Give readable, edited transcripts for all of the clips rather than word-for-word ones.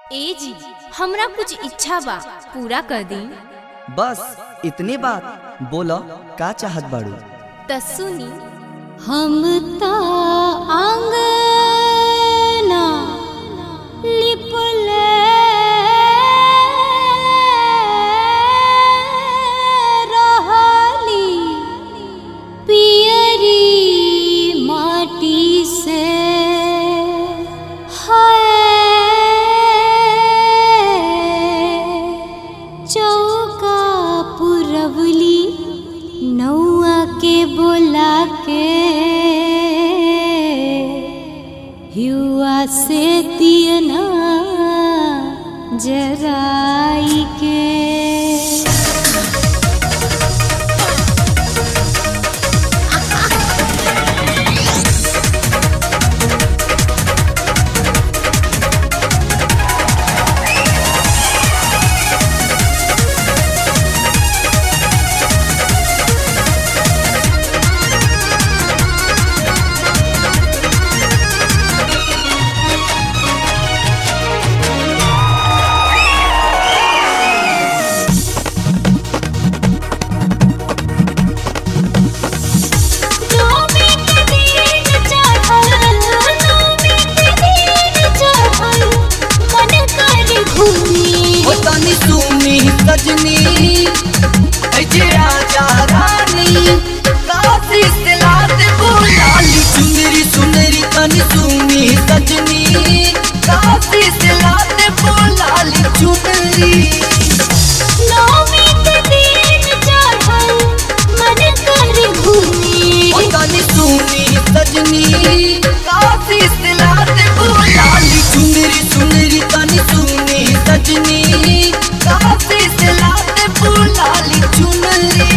ए जी, हमरा कुछ इच्छा बा, पूरा कर दी। बस इतनी बात बोलो, का चाहत बाड़ू? त सुनी। हम ता आंगना लिपले रहली पियरी माटी से, चौका पुरवली नौआ के बोला के, युवा से दियना जराई के। सुनी सजनी ऐजे आजा रानी, काशी से लात बोलाली सुनरी सुनरी तनी सुनी सजनी, काशी से लात बोलाली चुनरी। नौमी के दिन चढ़ल मन कर घूमी, तनी सुनी सजनी काशी से लात बोलाली सुनरी सुनरी तनी सुनी सजनी, काशी से लात बोलाली चुनरी।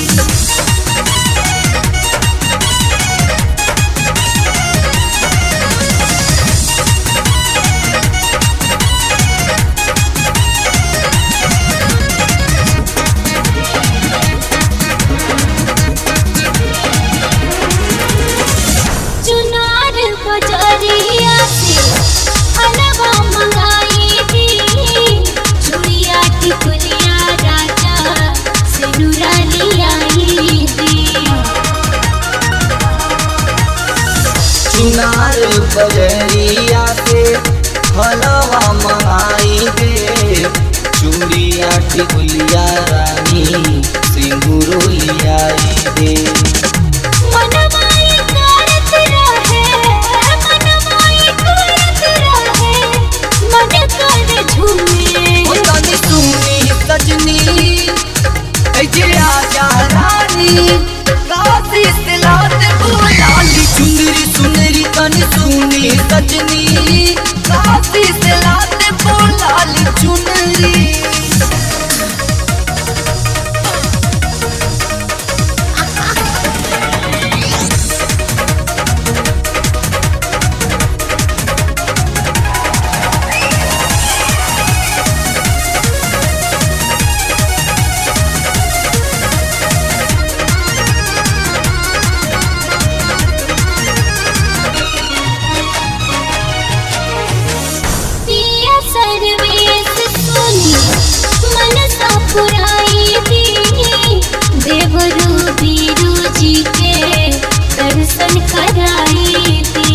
चुनार बजरिया से हलवा मंगाई थी, चूड़िया टिकुलिया राजा से नुरानी आई थी। चुनार बजरिया से हलवा मंगाई दे, चूड़िया टिकुलिया रानी सिंदूरो लियाई दे। मनमाई करत रहे, मनमाई करत रहे, मन कर झूमे। तनी सुनी सजनी ऐजे आजा रानी, काशी से लात बोलाली सुनरी सुनरी तनी सुनी सजनी, काशी से लात बोलाली चुनरी। पिया सर्वेश सुनी मन सा पुराई थी, देवरू बीरू जी के दर्शन कराई थी।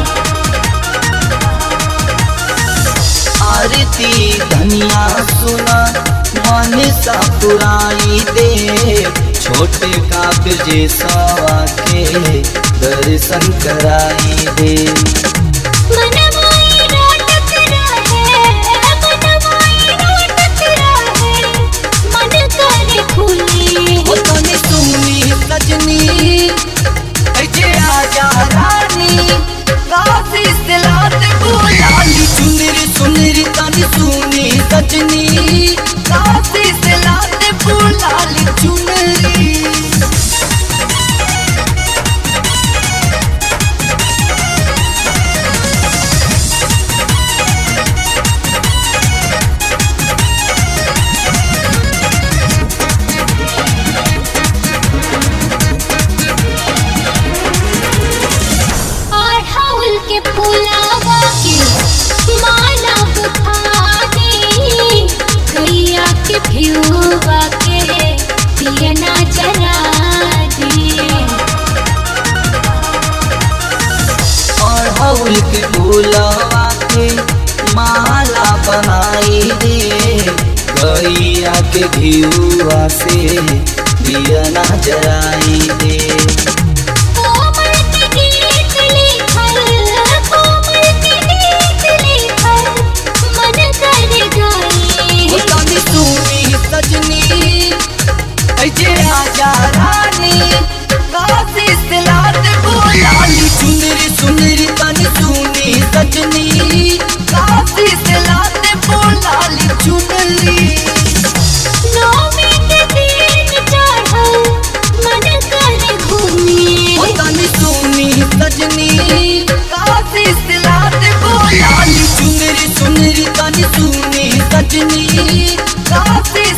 आरती धनिया सुना मन सा पुराई दे, छोटे काव्य जैसा के दर्शन कराई दे। मनमाई रोटत रहे, मनमाई रोटत रहे, मन कर खुली। तनी सुनी सजनी ऐजे आजा रानी, काशी से लात बोलाली सुनरी सुनरी तनी सुनी सजनी, काशी से लात बोलाली चुनरी। गैया के घिउआ से दिया ना जराई दे। कोमल के गीत लिखल, कोमल के गीत लिखल, मन कर गाई। ओ तनी सुनी सजनी ऐजे आजा रानी, काशी से लात बोलाली चुनरी सुनरी तनी सुनी सजनी, काशी से लात बोलाली चुनरी। नौमी के दिन चढ़ल, मन कर घूमी। ओ तनी सुनी सजनी, काशी से लात बोलाली चुनरी सुनरी तनी सुनी सजनी, काशी